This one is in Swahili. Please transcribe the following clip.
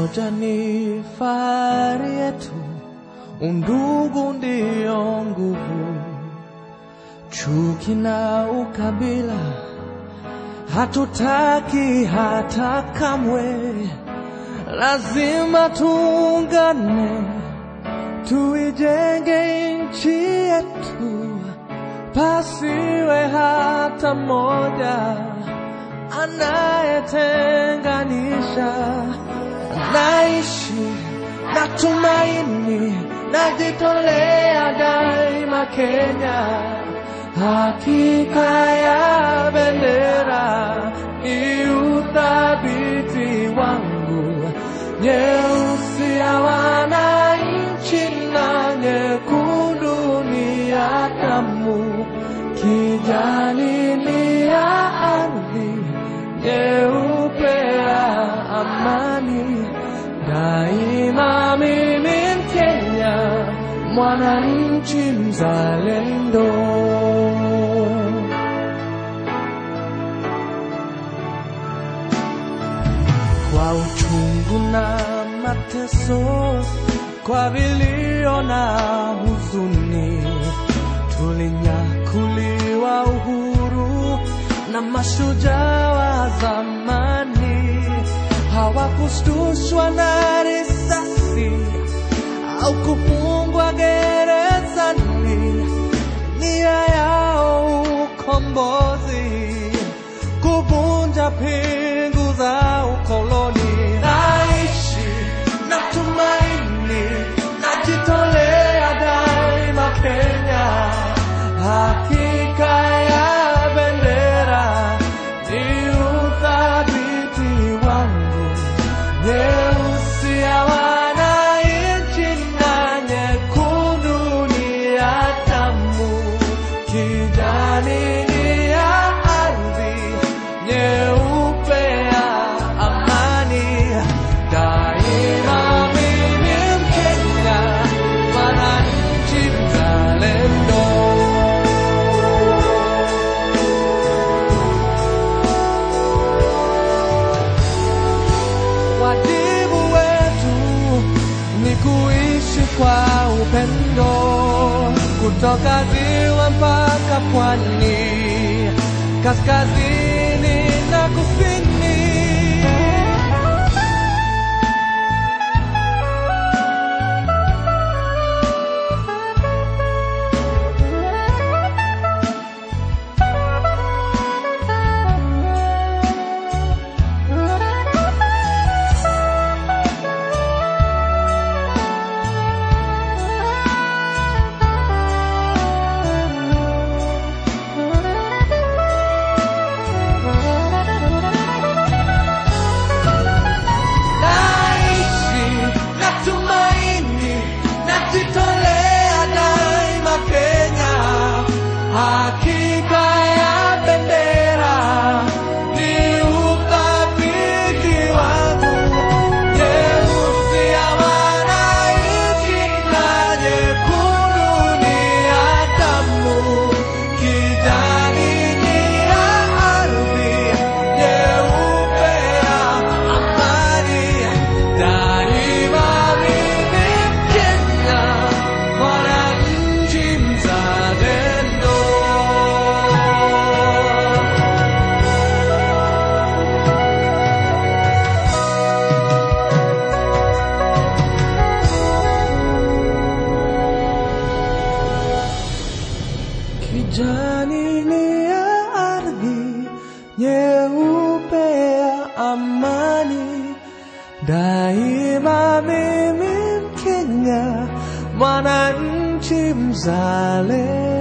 Umoja ni fahari yetu, undugu ndio nguvu. Chuki na ukabila hatutaki hata kamwe. Lazima tuungane, tuijenge nchi yetu. Pasiwe hata mmoja anayetenganisha. Naishi na tumaini, najitolea daima Kenya. Hakika ya bendera ni uthabiti wangu. Nyeusi ya wananchi na nyekundu ni ya damu. Kijani ni ya ardhi, nyeupe ya amani. Daima mimi Mkenya, mwananchi mzalendo. Kwa uchungu na mateso, kwa vilio na huzuni, tulinyakuliwa uhuru na mashujaa wa zamani. Hawakushtushwa na risasi au kufungwa gerezani. Nia yao ukombozi, kuvunja pingu za ukoloni. Naishi na tumaini, najitolea daima Kenya. Hakika ya bendera ni uthabiti wangu. Nyeusi ya wananchi na nyekundu ni ya damu. Kijani ni ya ardhi, nyeupe ya amani. Daima mimi Mkenya, mwananchi mzalendo. Wajibu wetu ni kuishi kwa upendo, kutoka ziwa mpaka pwani, kaskazini na kusini. Hakika ya bendera ni uthabiti wangu. Nyeusi ya wananchi na nyekundu ni ya damu. Kijani ni ya ardhi, nyeupe ya amani. Daima mimi Mkenya, mwananchi mzalendo. Kijani ni ya ardhi, nyeupe ya amani. Daima mimi Mkenya, mwananchi mzalendo.